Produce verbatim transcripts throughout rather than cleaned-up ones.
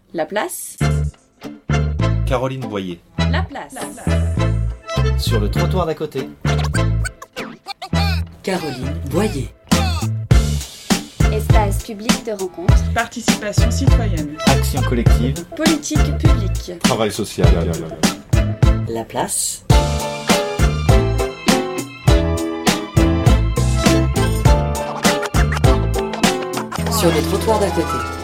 La place. Caroline Boyer. La place. Sur le trottoir d'à côté. Caroline Boyer. Espace public de rencontre. Participation citoyenne. Action collective. Politique publique. Travail social. La place. Sur le trottoir d'à côté.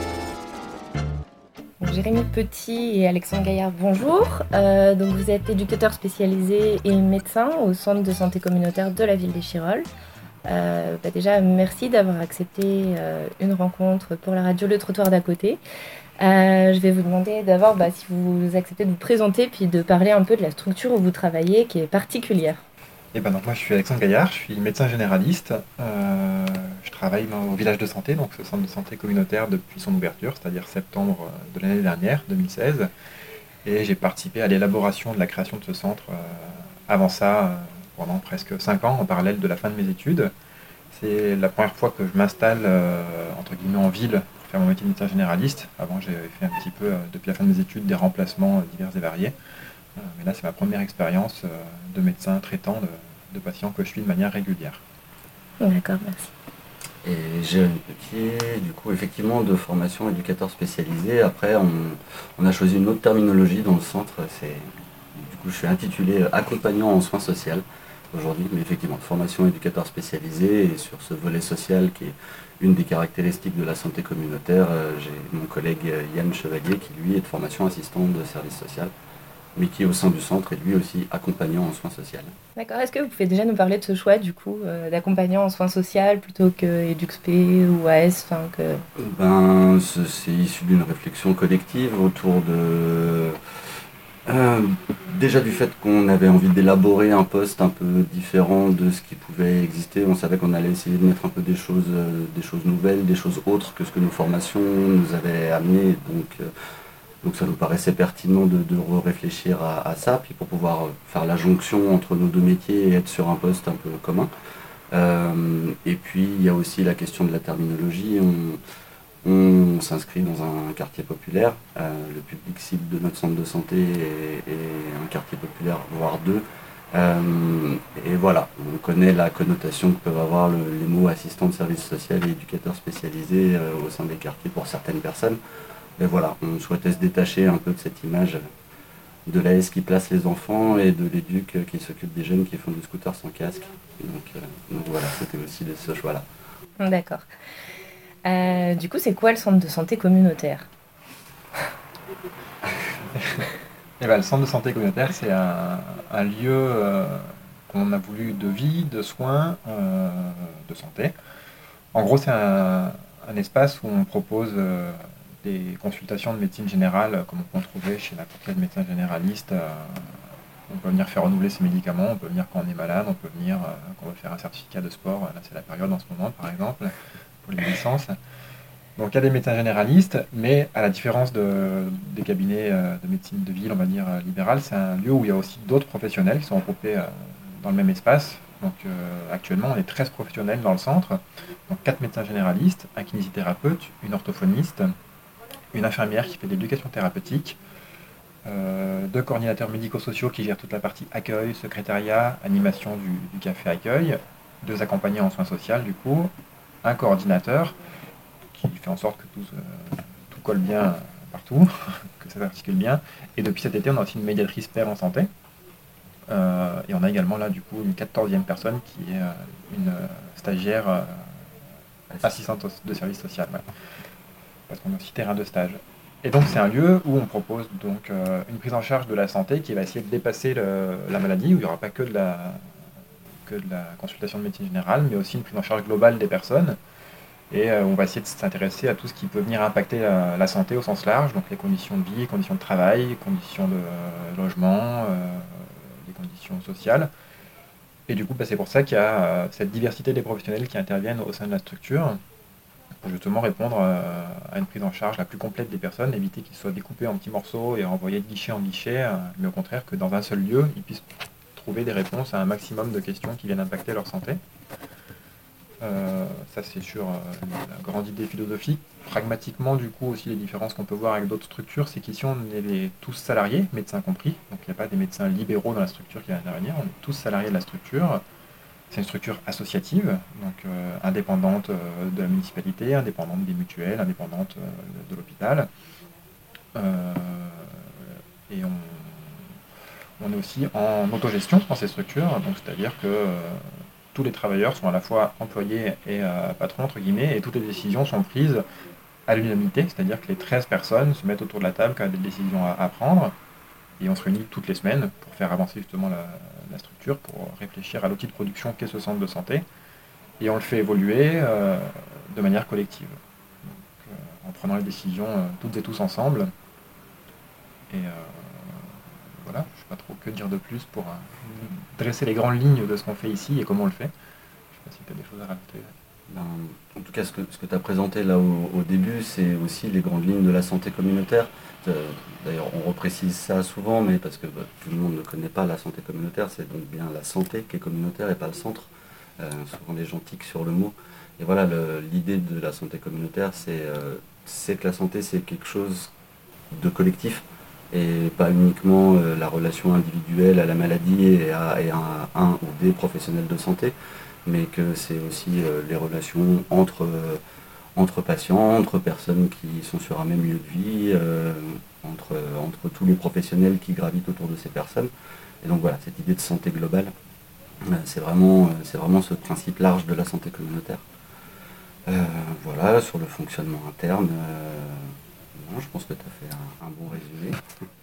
Jérémy Petit et Alexandre Gaillard, bonjour. Euh, donc vous êtes éducateur spécialisé et médecin au centre de santé communautaire de la ville d'Échirolles. Euh, bah déjà, merci d'avoir accepté euh, une rencontre pour la radio Le Trottoir d'à côté. Euh, je vais vous demander d'abord bah, si vous acceptez de vous présenter puis de parler un peu de la structure où vous travaillez qui est particulière. Et ben donc moi je suis Alexandre Gaillard, je suis médecin généraliste. Euh, je travaille dans, au village de santé, donc ce centre de santé communautaire depuis son ouverture, c'est-à-dire septembre de l'année dernière, deux mille seize. Et j'ai participé à l'élaboration de la création de ce centre euh, avant ça, euh, pendant presque cinq ans, en parallèle de la fin de mes études. C'est la première fois que je m'installe euh, entre guillemets en ville pour faire mon métier de médecin généraliste. Avant j'ai fait un petit peu, euh, depuis la fin de mes études, des remplacements euh, divers et variés. Euh, mais là c'est ma première expérience euh, de médecin traitant de, de patients que je suis de manière régulière. D'accord, merci. Et Jérémy Petit, du coup, effectivement, de formation éducateur spécialisé. Après, on, on a choisi une autre terminologie dans le centre. C'est, du coup, je suis intitulé accompagnant en soins sociaux aujourd'hui, mais effectivement, formation éducateur spécialisé. Et sur ce volet social qui est une des caractéristiques de la santé communautaire, euh, j'ai mon collègue Yann Chevalier qui, lui, est de formation assistant de service social, mais qui est au sein du centre et lui aussi accompagnant en soins sociaux. D'accord, est-ce que vous pouvez déjà nous parler de ce choix du coup euh, d'accompagnant en soins sociaux plutôt que EduxP ou A S enfin, que... ben, c'est, c'est issu d'une réflexion collective autour de... Euh, déjà du fait qu'on avait envie d'élaborer un poste un peu différent de ce qui pouvait exister. On savait qu'on allait essayer de mettre un peu des choses, euh, des choses nouvelles, des choses autres que ce que nos formations nous avaient amené. Donc, euh, Donc ça nous paraissait pertinent de, de réfléchir à, à ça, puis pour pouvoir faire la jonction entre nos deux métiers et être sur un poste un peu commun. Euh, et puis il y a aussi la question de la terminologie. On, on s'inscrit dans un quartier populaire. Euh, le public cible de notre centre de santé est, est un quartier populaire, voire deux. Euh, et voilà, on connaît la connotation que peuvent avoir le, les mots assistant de service social et éducateur spécialisé euh, au sein des quartiers pour certaines personnes. Et voilà, on souhaitait se détacher un peu de cette image de l'A S qui place les enfants et de l'éduc qui s'occupe des jeunes qui font du scooter sans casque. Donc, euh, donc voilà, c'était aussi de ce choix-là. D'accord. Euh, du coup, c'est quoi le centre de santé communautaire ? Et ben, le centre de santé communautaire, c'est un, un lieu euh, qu'on a voulu de vie, de soins, euh, de santé. En gros, c'est un, un espace où on propose... Euh, des consultations de médecine générale, comme on peut en trouver chez n'importe quel médecin généraliste. Euh, on peut venir faire renouveler ses médicaments, on peut venir quand on est malade, on peut venir euh, quand on veut faire un certificat de sport. Là, c'est la période en ce moment, par exemple, pour les licences. Donc, il y a des médecins généralistes, mais à la différence de, des cabinets euh, de médecine de ville, on va dire, euh, libérale, c'est un lieu où il y a aussi d'autres professionnels qui sont regroupés euh, dans le même espace. Donc, euh, actuellement, on est treize professionnels dans le centre. Donc, quatre médecins généralistes, un kinésithérapeute, une orthophoniste, une infirmière qui fait de l'éducation thérapeutique, euh, deux coordinateurs médico-sociaux qui gèrent toute la partie accueil, secrétariat, animation du, du café accueil, deux accompagnants en soins sociaux du coup, un coordinateur qui fait en sorte que tout, euh, tout colle bien partout, que ça s'articule bien, et depuis cet été on a aussi une médiatrice pair en santé, euh, et on a également là du coup une quatorzième personne qui est euh, une stagiaire euh, assistante de service social. Ouais. Parce qu'on a aussi terrain de stage. Et donc c'est un lieu où on propose donc euh, une prise en charge de la santé qui va essayer de dépasser le, la maladie, où il n'y aura pas que de, la, que de la consultation de médecine générale, mais aussi une prise en charge globale des personnes. Et euh, on va essayer de s'intéresser à tout ce qui peut venir impacter la, la santé au sens large, donc les conditions de vie, les conditions de travail, les conditions de euh, logement, euh, les conditions sociales. Et du coup, bah, c'est pour ça qu'il y a euh, cette diversité des professionnels qui interviennent au sein de la structure, pour justement répondre à une prise en charge la plus complète des personnes, éviter qu'ils soient découpés en petits morceaux et renvoyés de guichet en guichet, mais au contraire que dans un seul lieu, ils puissent trouver des réponses à un maximum de questions qui viennent impacter leur santé. Euh, ça c'est sur euh, la grande idée philosophique. pragmatiquement, du coup, aussi les différences qu'on peut voir avec d'autres structures, c'est qu'ici on est les- tous salariés, médecins compris, donc il n'y a pas des médecins libéraux dans la structure qui va intervenir, on est tous salariés de la structure. C'est une structure associative, donc euh, indépendante euh, de la municipalité, indépendante des mutuelles, indépendante euh, de l'hôpital. Euh, et on, on est aussi en autogestion dans ces structures, donc c'est-à-dire que euh, tous les travailleurs sont à la fois employés et euh, patrons, entre guillemets, et toutes les décisions sont prises à l'unanimité, c'est-à-dire que les treize personnes se mettent autour de la table quand il y a des décisions à, à prendre, et on se réunit toutes les semaines pour faire avancer justement la, la structure, pour réfléchir à l'outil de production qu'est ce centre de santé, et on le fait évoluer euh, de manière collective, donc, euh, en prenant les décisions euh, toutes et tous ensemble. Et euh, voilà, je ne sais pas trop que dire de plus pour euh, dresser les grandes lignes de ce qu'on fait ici et comment on le fait. Je ne sais pas si tu as des choses à rajouter. Ben, en tout cas, ce que, ce que tu as présenté là au, au début, c'est aussi les grandes lignes de la santé communautaire. Euh, D'ailleurs, on reprécise ça souvent, mais parce que bah, tout le monde ne connaît pas la santé communautaire, c'est donc bien la santé qui est communautaire et pas le centre. Euh, souvent les gens tiquent sur le mot. Et voilà, l'idée de la santé communautaire, c'est euh, c'est que la santé, c'est quelque chose de collectif et pas uniquement euh, la relation individuelle à la maladie et à, et à un, un ou des professionnels de santé, mais que c'est aussi euh, les relations entre, euh, entre patients, entre personnes qui sont sur un même lieu de vie, euh, entre, entre tous les professionnels qui gravitent autour de ces personnes. Et donc voilà, cette idée de santé globale, euh, c'est vraiment, c'est vraiment ce principe large de la santé communautaire. Euh, voilà, sur le fonctionnement interne, euh, non, je pense que tu as fait un, un bon résumé.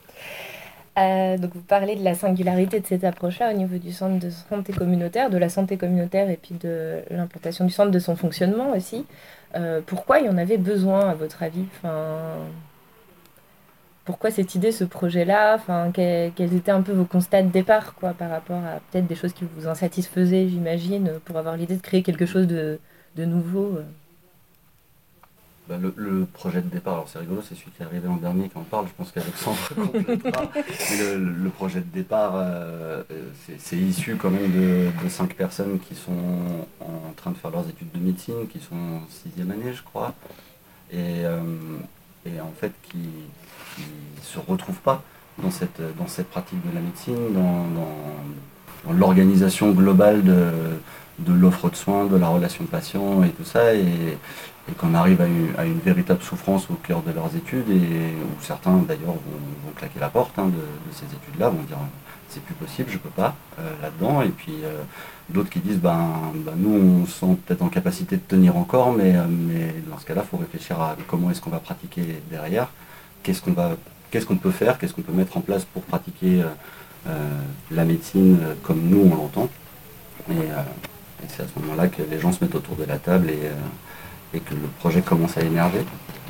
Euh, donc vous parlez de la singularité de cette approche-là au niveau du centre de santé communautaire, de la santé communautaire et puis de l'implantation du centre, de son fonctionnement aussi. Euh, pourquoi il y en avait besoin à votre avis? Enfin, pourquoi cette idée, ce projet-là? Enfin, quels, quels étaient un peu vos constats de départ quoi, par rapport à peut-être des choses qui vous insatisfaisaient, j'imagine, pour avoir l'idée de créer quelque chose de, de nouveau? Bah, le, le projet de départ, alors c'est rigolo, c'est celui qui est arrivé en dernier qui en parle, je pense qu'Alexandre complétera. Mais le, le projet de départ, euh, c'est issu quand même de, de cinq personnes qui sont en train de faire leurs études de médecine, qui sont en sixième année, je crois, et, euh, et en fait qui ne se retrouvent pas dans cette, dans cette pratique de la médecine, dans, dans, dans l'organisation globale de, de l'offre de soins, de la relation patient et tout ça. Et, et qu'on arrive à une, à une véritable souffrance au cœur de leurs études, et où certains d'ailleurs vont, vont claquer la porte hein, de, de ces études-là, vont dire c'est plus possible, je peux pas euh, là-dedans, et puis euh, d'autres qui disent ben, ben nous on se sent peut-être en capacité de tenir encore, mais, euh, mais dans ce cas-là il faut réfléchir à comment est-ce qu'on va pratiquer derrière, qu'est-ce qu'on va, qu'est-ce qu'on peut faire, qu'est-ce qu'on peut mettre en place pour pratiquer euh, euh, la médecine euh, comme nous on l'entend, et, euh, et c'est à ce moment-là que les gens se mettent autour de la table et euh, et que le projet commence à énerver.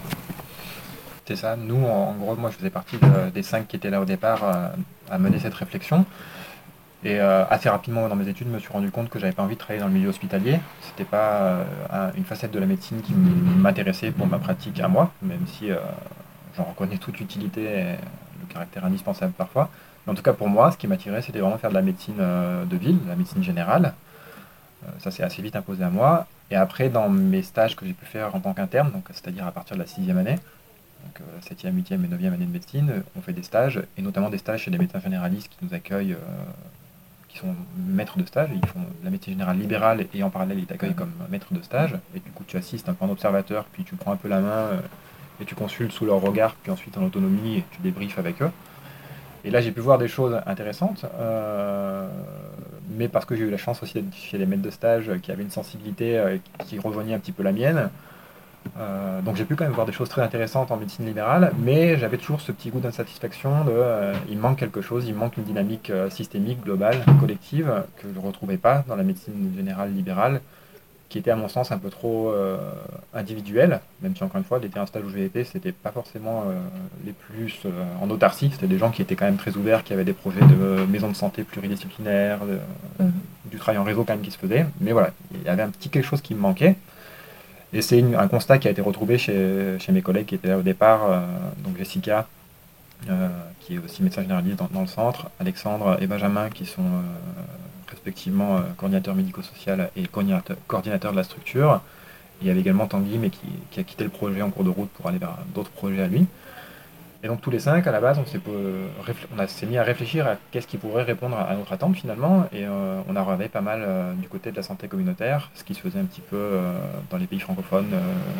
C'est ça, nous en gros, moi je faisais partie de, des cinq qui étaient là au départ euh, à mener cette réflexion. Et euh, assez rapidement dans mes études, je me suis rendu compte que j'avais pas envie de travailler dans le milieu hospitalier. C'était pas euh, un, une facette de la médecine qui m'intéressait pour ma pratique à moi, même si euh, j'en reconnais toute l'utilité et le caractère indispensable parfois. Mais en tout cas pour moi, ce qui m'attirait, c'était vraiment faire de la médecine euh, de ville, de la médecine générale. Euh, ça s'est assez vite imposé à moi. Et après, dans mes stages que j'ai pu faire en tant qu'interne, donc c'est-à-dire à partir de la sixième année, donc euh, septième, huitième et neuvième année de médecine, on fait des stages, et notamment des stages chez des médecins généralistes qui nous accueillent, euh, qui sont maîtres de stage, ils font de la médecine générale libérale, et en parallèle, ils t'accueillent comme maître de stage, et du coup, tu assistes un peu en observateur, puis tu prends un peu la main, euh, et tu consultes sous leur regard, puis ensuite en autonomie, et tu débriefes avec eux. Et là, j'ai pu voir des choses intéressantes, euh, mais parce que j'ai eu la chance aussi d'être chez les maîtres de stage qui avaient une sensibilité euh, qui rejoignait un petit peu la mienne. Euh, donc j'ai pu quand même voir des choses très intéressantes en médecine libérale, mais j'avais toujours ce petit goût d'insatisfaction de euh, il manque quelque chose, il manque une dynamique euh, systémique, globale, collective, que je ne retrouvais pas dans la médecine générale libérale, qui était à mon sens un peu trop euh, individuel, même si encore une fois, les terrains stage où j'ai été, c'était pas forcément euh, les plus euh, en autarcie, c'était des gens qui étaient quand même très ouverts, qui avaient des projets de euh, maisons de santé pluridisciplinaires, de, mmh. du travail en réseau quand même qui se faisait, mais voilà, il y avait un petit quelque chose qui me manquait, et c'est une, un constat qui a été retrouvé chez, chez mes collègues qui étaient là au départ, euh, donc Jessica, euh, qui est aussi médecin généraliste dans, dans le centre, Alexandre et Benjamin qui sont euh, respectivement euh, coordinateur médico-social et coordinateur, coordinateur de la structure, il y avait également Tanguy, mais qui, qui a quitté le projet en cours de route pour aller vers d'autres projets à lui. Et donc tous les cinq, à la base, on s'est, euh, réfl- on a, s'est mis à réfléchir à qu'est-ce qui pourrait répondre à, à notre attente finalement, et euh, on a regardé pas mal euh, du côté de la santé communautaire, ce qui se faisait un petit peu euh, dans les pays francophones, euh,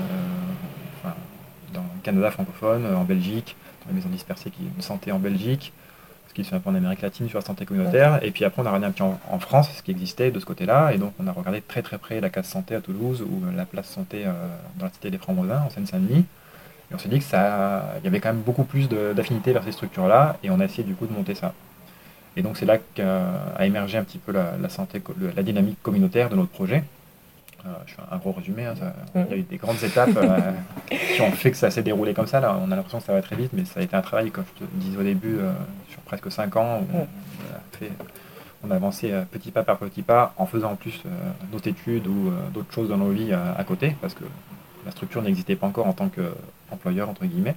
enfin, dans le Canada francophone, en Belgique, dans les maisons dispersées qui de santé en Belgique, ce qui se fait un peu en Amérique latine sur la santé communautaire, et puis après on a regardé un petit en, en France, ce qui existait de ce côté-là, et donc on a regardé très très près la case santé à Toulouse, ou la place santé euh, dans la cité des Francs-Mausins, en Seine-Saint-Denis. Et on s'est dit que ça, il y avait quand même beaucoup plus de, d'affinité vers ces structures-là, et on a essayé du coup de monter ça. Et donc c'est là qu'a émergé un petit peu la, la, santé, la dynamique communautaire de notre projet. Euh, je fais un gros résumé, hein, ça, il y a eu des grandes étapes euh, qui ont fait que ça s'est déroulé comme ça. Là, on a l'impression que ça va très vite, mais ça a été un travail, comme je te disais au début, euh, sur presque cinq ans, où on, a fait, on a avancé euh, petit pas par petit pas, en faisant en plus euh, d'autres études ou euh, d'autres choses dans nos vies euh, à côté, parce que la structure n'existait pas encore en tant qu'employeur, entre guillemets.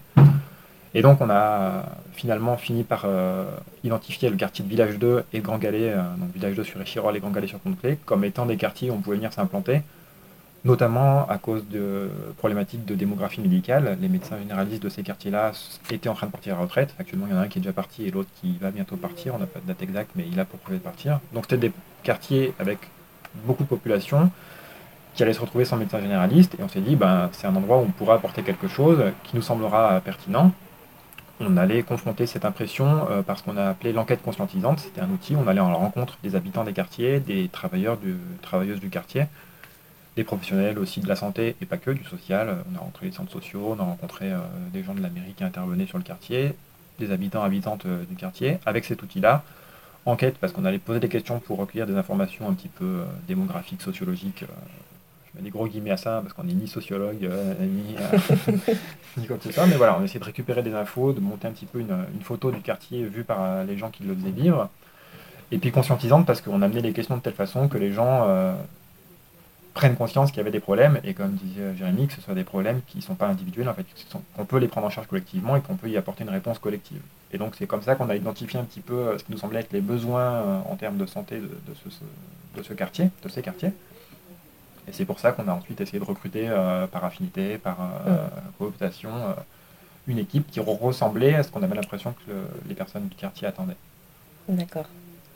Et donc on a finalement fini par euh, identifier le quartier de Village deux et Grand Galets, euh, donc Village deux sur Échirolles et Grand Galets sur Pont-de-Clé, comme étant des quartiers où on pouvait venir s'implanter, notamment à cause de problématiques de démographie médicale. Les médecins généralistes de ces quartiers-là étaient en train de partir à la retraite. Actuellement, il y en a un qui est déjà parti et l'autre qui va bientôt partir. On n'a pas de date exacte, mais il a pour projet de partir. Donc c'était des quartiers avec beaucoup de population, qui allait se retrouver sans médecin généraliste, et on s'est dit ben, c'est un endroit où on pourra apporter quelque chose qui nous semblera pertinent. On allait confronter cette impression euh, parce qu'on a appelé l'enquête conscientisante. C'était un outil, on allait en la rencontre des habitants des quartiers, des travailleurs, du, travailleuses du quartier, des professionnels aussi de la santé et pas que, du social. On a rencontré les centres sociaux, on a rencontré euh, des gens de la mairie qui intervenaient sur le quartier, des habitants, habitantes euh, du quartier. Avec cet outil-là, enquête, parce qu'on allait poser des questions pour recueillir des informations un petit peu euh, démographiques, sociologiques. Euh, je mets des gros guillemets à ça, parce qu'on n'est ni sociologue, euh, ni, euh, ni quoi que ce soit. Mais voilà, on essaie de récupérer des infos, de monter un petit peu une, une photo du quartier vue par euh, les gens qui le faisaient vivre. Et puis conscientisante, parce qu'on amenait les questions de telle façon que les gens euh, prennent conscience qu'il y avait des problèmes, et comme disait Jérémy, que ce soit des problèmes qui ne sont pas individuels, en fait, qu'on peut les prendre en charge collectivement et qu'on peut y apporter une réponse collective. Et donc c'est comme ça qu'on a identifié un petit peu ce qui nous semblait être les besoins en termes de santé de, de, ce, de ce quartier, de ces quartiers. Et c'est pour ça qu'on a ensuite essayé de recruter euh, par affinité, par euh, ouais. cooptation, euh, une équipe qui ressemblait à ce qu'on avait l'impression que le, les personnes du quartier attendaient. D'accord.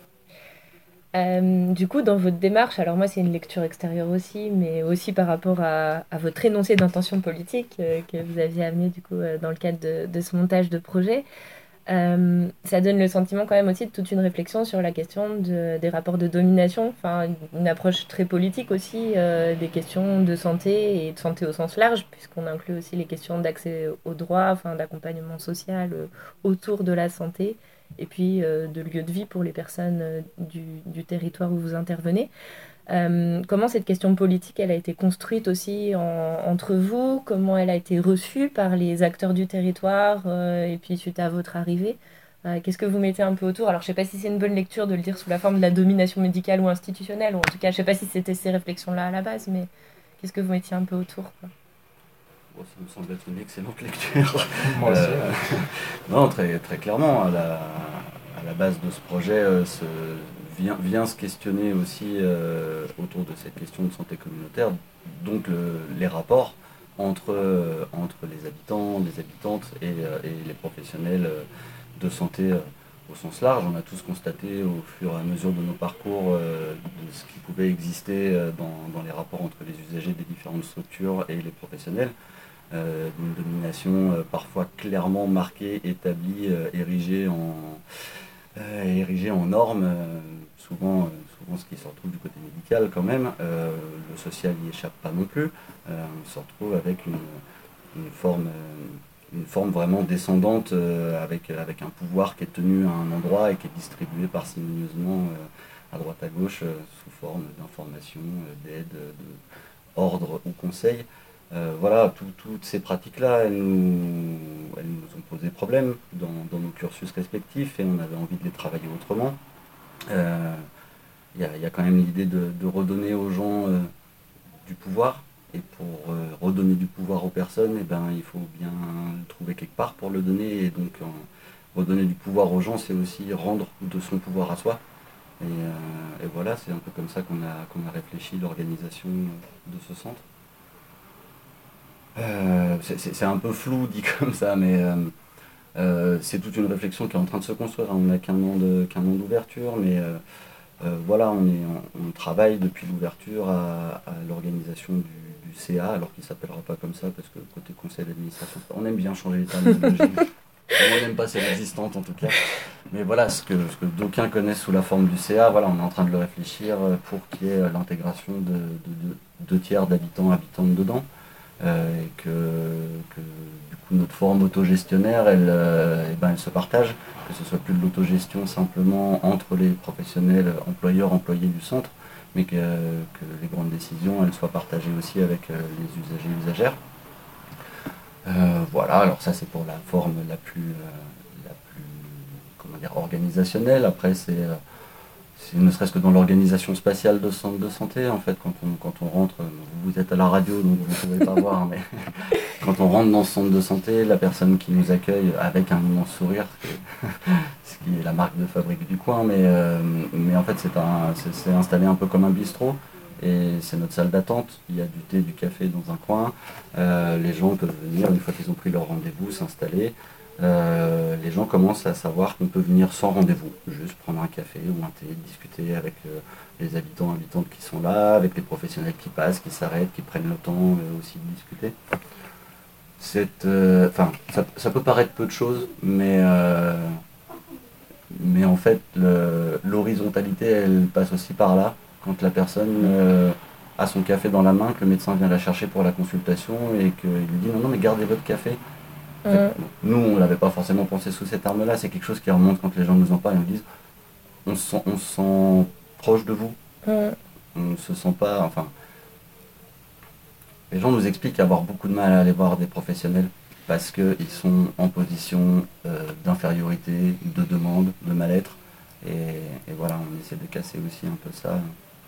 Euh, du coup, dans votre démarche, alors moi c'est une lecture extérieure aussi, mais aussi par rapport à, à votre énoncé d'intention politique euh, que vous aviez amené du coup euh, dans le cadre de, de ce montage de projet, euh, ça donne le sentiment quand même aussi de toute une réflexion sur la question de, des rapports de domination, enfin une approche très politique aussi euh, des questions de santé et de santé au sens large, puisqu'on inclut aussi les questions d'accès aux droits, enfin d'accompagnement social euh, autour de la santé, et puis euh, de lieu de vie pour les personnes euh, du, du territoire où vous intervenez. Euh, comment cette question politique elle a été construite aussi en, entre vous, comment elle a été reçue par les acteurs du territoire euh, et puis suite à votre arrivée, euh, qu'est-ce que vous mettez un peu autour? Alors je ne sais pas si c'est une bonne lecture de le dire sous la forme de la domination médicale ou institutionnelle, ou en tout cas je ne sais pas si c'était ces réflexions-là à la base, mais qu'est-ce que vous mettiez un peu autour, quoi? Bon, ça me semble être une excellente lecture. Moi aussi. Euh, non, très, très clairement, à la, à la base de ce projet, euh, ce, vient, vient se questionner aussi euh, autour de cette question de santé communautaire, donc le, les rapports entre, euh, entre les habitants, les habitantes et, euh, et les professionnels de santé euh, au sens large. On a tous constaté au fur et à mesure de nos parcours euh, de ce qui pouvait exister euh, dans, dans les rapports entre les usagers des différentes structures et les professionnels. Euh, une domination euh, parfois clairement marquée, établie, euh, érigée, en, euh, érigée en normes, euh, souvent, euh, souvent ce qui se retrouve du côté médical quand même, euh, le social n'y échappe pas non plus, euh, on se retrouve avec une, une, forme, euh, une forme vraiment descendante, euh, avec, avec un pouvoir qui est tenu à un endroit et qui est distribué parcimonieusement euh, à droite à gauche euh, sous forme d'informations, euh, d'aide, d'ordre ou conseils. Euh, voilà, tout, toutes ces pratiques-là, elles nous, elles nous ont posé problème dans, dans nos cursus respectifs et on avait envie de les travailler autrement. Il euh, y, y a quand même l'idée de, de redonner aux gens euh, du pouvoir, et pour euh, redonner du pouvoir aux personnes, eh ben, il faut bien le trouver quelque part pour le donner, et donc euh, redonner du pouvoir aux gens, c'est aussi rendre de son pouvoir à soi. Et, euh, et voilà, c'est un peu comme ça qu'on a, qu'on a réfléchi l'organisation de ce centre. Euh, c'est, c'est- c'est un peu flou dit comme ça, mais euh, euh, c'est toute une réflexion qui est en train de se construire. On n'a qu'un an de, qu'un an d'ouverture, mais euh, euh, voilà, on, est, on, on travaille depuis l'ouverture à, à l'organisation du, du C A, alors qu'il ne s'appellera pas comme ça, parce que côté conseil d'administration, on aime bien changer les terminologies. On n'aime pas celle existante en tout cas. Mais voilà, ce que, ce que d'aucuns connaissent sous la forme du C A, voilà, on est en train de le réfléchir pour qu'il y ait l'intégration de, de, de deux tiers d'habitants habitantes dedans. Euh, et que, que du coup notre forme autogestionnaire elle, euh, eh ben, elle se partage, que ce soit plus de l'autogestion simplement entre les professionnels employeurs employés du centre, mais que, que les grandes décisions elles soient partagées aussi avec euh, les usagers et usagères. Euh, voilà, alors ça c'est pour la forme la plus, euh, la plus comment dire, organisationnelle. Après c'est euh, C'est ne serait-ce que dans l'organisation spatiale de centre de santé, en fait, quand on, quand on rentre, vous êtes à la radio donc vous ne pouvez pas voir, mais quand on rentre dans ce centre de santé, la personne qui nous accueille avec un immense sourire, ce qui est, ce qui est la marque de fabrique du coin, mais, euh, mais en fait c'est, un, c'est, c'est installé un peu comme un bistrot, et c'est notre salle d'attente, il y a du thé, du café dans un coin, euh, les gens peuvent venir, une fois qu'ils ont pris leur rendez-vous, s'installer. Euh, les gens commencent à savoir qu'on peut venir sans rendez-vous, juste prendre un café ou un thé, discuter avec euh, les habitants habitantes qui sont là, avec les professionnels qui passent, qui s'arrêtent, qui prennent le temps euh, aussi de discuter. C'est, euh, enfin, ça, ça peut paraître peu de choses, mais, euh, mais en fait, le, l'horizontalité, elle passe aussi par là, quand la personne euh, a son café dans la main, que le médecin vient la chercher pour la consultation et qu'il lui dit non, non, mais gardez votre café. En fait, nous, on ne l'avait pas forcément pensé sous cette terme-là, c'est quelque chose qui remonte quand les gens nous en parlent et nous disent on se sent, on se sent proche de vous, Mmh. on ne se sent pas, enfin, les gens nous expliquent avoir beaucoup de mal à aller voir des professionnels parce qu'ils sont en position euh, d'infériorité, de demande, de mal-être, et, et voilà, on essaie de casser aussi un peu ça.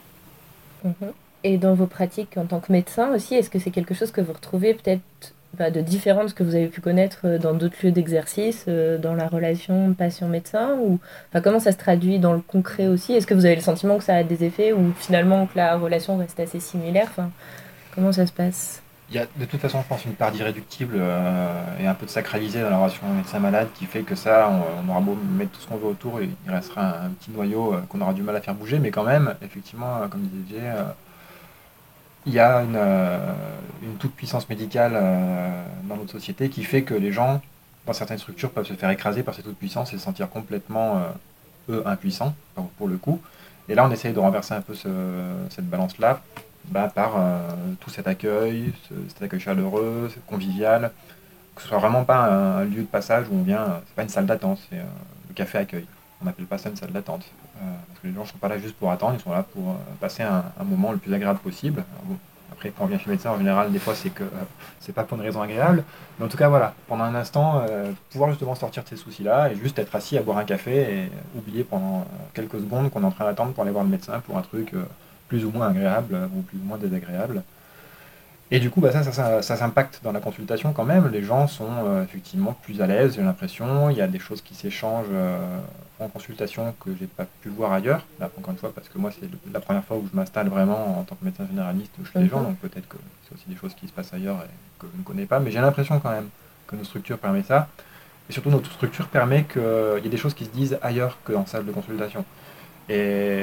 Mmh. Et dans vos pratiques en tant que médecin aussi, est-ce que c'est quelque chose que vous retrouvez peut-être bah, de différent de ce que vous avez pu connaître dans d'autres lieux d'exercice, euh, dans la relation patient-médecin ou... enfin, comment ça se traduit dans le concret aussi? Est-ce que vous avez le sentiment que ça a des effets ou finalement que la relation reste assez similaire? Enfin, comment ça se passe? Il y a de toute façon, je pense, une part d'irréductible euh, et un peu de sacralisé dans la relation médecin-malade qui fait que ça, on, on aura beau mettre tout ce qu'on veut autour, et il restera un, un petit noyau euh, qu'on aura du mal à faire bouger, mais quand même, effectivement, euh, comme disait Jay, euh, il y a une, euh, une toute-puissance médicale euh, dans notre société qui fait que les gens, dans certaines structures, peuvent se faire écraser par cette toute-puissance et se sentir complètement, euh, eux, impuissants, pour, pour le coup. Et là, on essaye de renverser un peu ce, cette balance-là bah, par euh, tout cet accueil, ce, cet accueil chaleureux, convivial, que ce soit vraiment pas un, un lieu de passage où on vient, c'est pas une salle d'attente, c'est euh, le café accueil. On n'appelle pas ça une salle d'attente. Euh, parce que les gens ne sont pas là juste pour attendre, ils sont là pour euh, passer un, un moment le plus agréable possible. Alors bon, après, quand on vient chez le médecin, en général, des fois, c'est que euh, c'est pas pour une raison agréable. Mais en tout cas, voilà, pendant un instant, euh, pouvoir justement sortir de ces soucis-là et juste être assis à boire un café et euh, oublier pendant euh, quelques secondes qu'on est en train d'attendre pour aller voir le médecin pour un truc euh, plus ou moins agréable euh, ou plus ou moins désagréable. Et du coup, bah, ça, ça, ça, ça s'impacte dans la consultation quand même. Les gens sont euh, effectivement plus à l'aise, j'ai l'impression. Il y a des choses qui s'échangent euh, en consultation que j'ai pas pu voir ailleurs. Là, encore une fois, parce que moi, c'est la première fois où je m'installe vraiment en tant que médecin généraliste chez les gens. Donc peut-être que c'est aussi des choses qui se passent ailleurs et que je ne connais pas. Mais j'ai l'impression quand même que nos structures permettent ça. Et surtout, notre structure permet qu'il y ait des choses qui se disent ailleurs qu'en salle de consultation. Et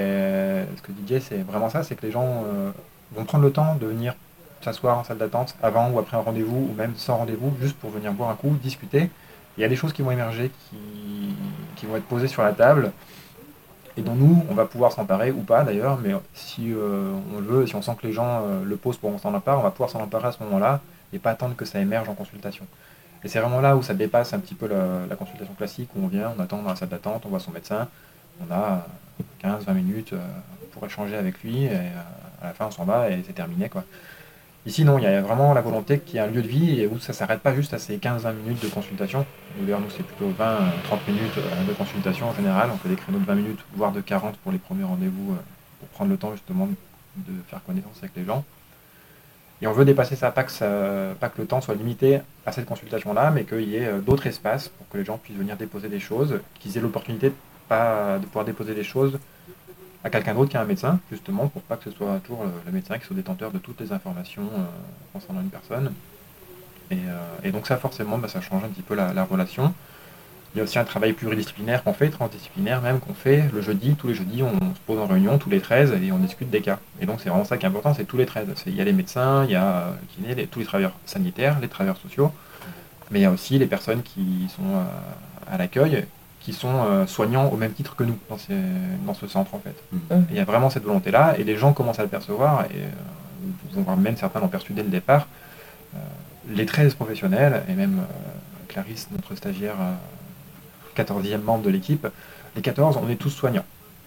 ce que dit Jay, c'est vraiment ça, c'est que les gens euh, vont prendre le temps de venir s'asseoir en salle d'attente avant ou après un rendez-vous ou même sans rendez-vous juste pour venir boire un coup, discuter. Il y a des choses qui vont émerger, qui, qui vont être posées sur la table et dont nous, on va pouvoir s'emparer ou pas d'ailleurs, mais si euh, on le veut, si on sent que les gens euh, le posent pour qu'on s'en empare, on va pouvoir s'en emparer à ce moment-là et pas attendre que ça émerge en consultation. Et c'est vraiment là où ça dépasse un petit peu la, la consultation classique où on vient, on attend dans la salle d'attente, on voit son médecin, on a quinze vingt minutes euh, pour échanger avec lui et euh, à la fin on s'en va et c'est terminé quoi. Ici, non, il y a vraiment la volonté qu'il y ait un lieu de vie et où ça ne s'arrête pas juste à ces quinze vingt minutes de consultation. D'ailleurs, nous, c'est plutôt vingt trente minutes de consultation en général. On fait des créneaux de vingt minutes, voire de quarante pour les premiers rendez-vous, pour prendre le temps justement de faire connaissance avec les gens. Et on veut dépasser ça, pas que, ça, pas que le temps soit limité à cette consultation-là, mais qu'il y ait d'autres espaces pour que les gens puissent venir déposer des choses, qu'ils aient l'opportunité de, pas, de pouvoir déposer des choses à quelqu'un d'autre qu'un médecin, justement, pour pas que ce soit toujours le médecin qui soit détenteur de toutes les informations euh, concernant une personne. Et, euh, et donc ça, forcément, bah, ça change un petit peu la, la relation. Il y a aussi un travail pluridisciplinaire qu'on fait, transdisciplinaire même, qu'on fait le jeudi. Tous les jeudis, on se pose en réunion, tous les treize, et on discute des cas. Et donc c'est vraiment ça qui est important, c'est tous les treize. C'est- Il y a les médecins, il y a kinés, les- tous les travailleurs sanitaires, les travailleurs sociaux, mais il y a aussi les personnes qui sont euh, à l'accueil, qui sont euh, soignants au même titre que nous dans, ces- dans ce centre en fait. Mhm. Et il y a vraiment cette volonté-là, et les gens commencent à le percevoir, et euh, vont voir, même certains l'ont perçu dès le départ. Euh, les treize professionnels, et même euh, Clarisse, notre stagiaire, euh, quatorzième membre de l'équipe, les quatorze, on est tous soignants.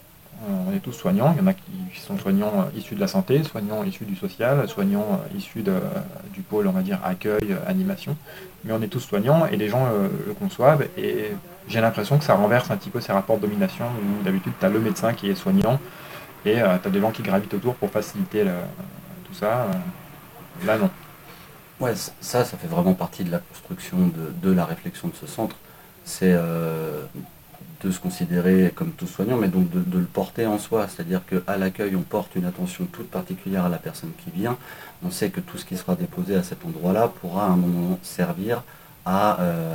On est tous soignants, il y en a qui sont soignants euh, issus de la santé, soignants issus du social, soignants euh, issus de, du pôle, on va dire, accueil, euh, animation, mais on est tous soignants et les gens euh, le conçoivent, et j'ai l'impression que ça renverse un petit peu ces rapports de domination où d'habitude tu as le médecin qui est soignant et tu as des gens qui gravitent autour pour faciliter le- tout ça. Euh, Là non. Ouais, c- ça, ça fait vraiment partie de la construction de, de la réflexion de ce centre. C'est euh, de se considérer comme tous soignants, mais donc de, de le porter en soi. C'est-à-dire qu'à l'accueil, on porte une attention toute particulière à la personne qui vient. On sait que tout ce qui sera déposé à cet endroit-là pourra à un moment servir à, euh,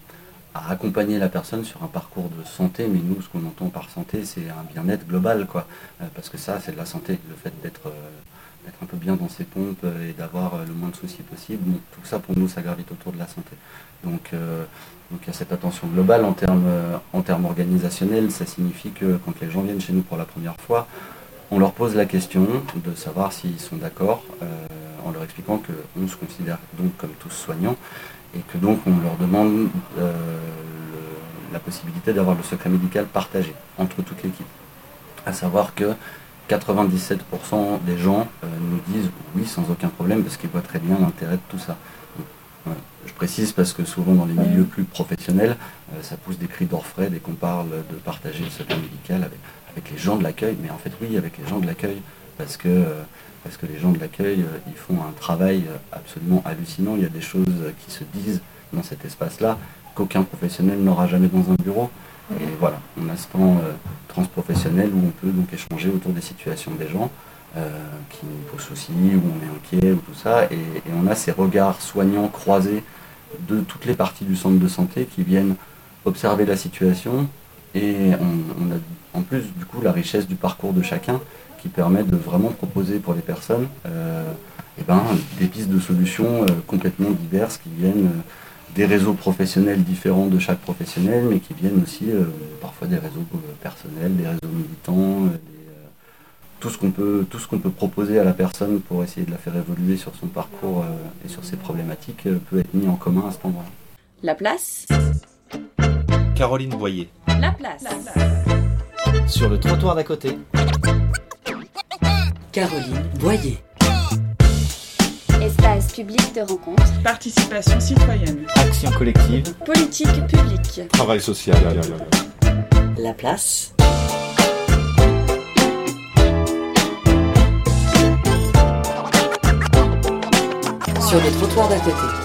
à accompagner la personne sur un parcours de santé. Mais nous, ce qu'on entend par santé, c'est un bien-être global, quoi. Euh, parce que ça, c'est de la santé, le fait d'être... euh, d'être un peu bien dans ses pompes euh, et d'avoir euh, le moins de soucis possible. Donc, tout ça, pour nous, ça gravite autour de la santé. Donc, euh, donc il y a cette attention globale en termes, euh, en termes organisationnels. Ça signifie que quand les gens viennent chez nous pour la première fois, on leur pose la question de savoir s'ils sont d'accord, euh, en leur expliquant qu'on se considère donc comme tous soignants et que donc on leur demande euh, le- la possibilité d'avoir le secret médical partagé entre toute l'équipe. À savoir que quatre-vingt-dix-sept pour cent des gens euh, nous disent oui sans aucun problème parce qu'ils voient très bien l'intérêt de tout ça. Donc, voilà. Je précise parce que souvent dans les milieux plus professionnels, euh, ça pousse des cris d'orfraie dès qu'on parle de partager le secret médical avec, avec les gens de l'accueil, mais en fait oui avec les gens de l'accueil parce que, euh, parce que les gens de l'accueil euh, ils font un travail absolument hallucinant. Il y a des choses qui se disent dans cet espace-là qu'aucun professionnel n'aura jamais dans un bureau. Et voilà, on a ce temps euh, transprofessionnel où on peut donc échanger autour des situations des gens euh, qui nous posent souci, où on est inquiet, ou tout ça, et, et on a ces regards soignants croisés de toutes les parties du centre de santé qui viennent observer la situation, et on, on a en plus du coup la richesse du parcours de chacun qui permet de vraiment proposer pour les personnes euh, et ben, des pistes de solutions euh, complètement diverses qui viennent euh, des réseaux professionnels différents de chaque professionnel, mais qui viennent aussi euh, parfois des réseaux euh, personnels, des réseaux militants, euh, des, euh, tout ce qu'on peut, tout ce qu'on peut proposer à la personne pour essayer de la faire évoluer sur son parcours euh, et sur ses problématiques euh, peut être mis en commun à cet endroit. La place. Caroline Boyer. La place. Sur le trottoir d'à côté. Caroline Boyer. Espace public de rencontre. Participation citoyenne. Action collective. Politique publique. Travail social. La place. Sur le trottoir d'à côté.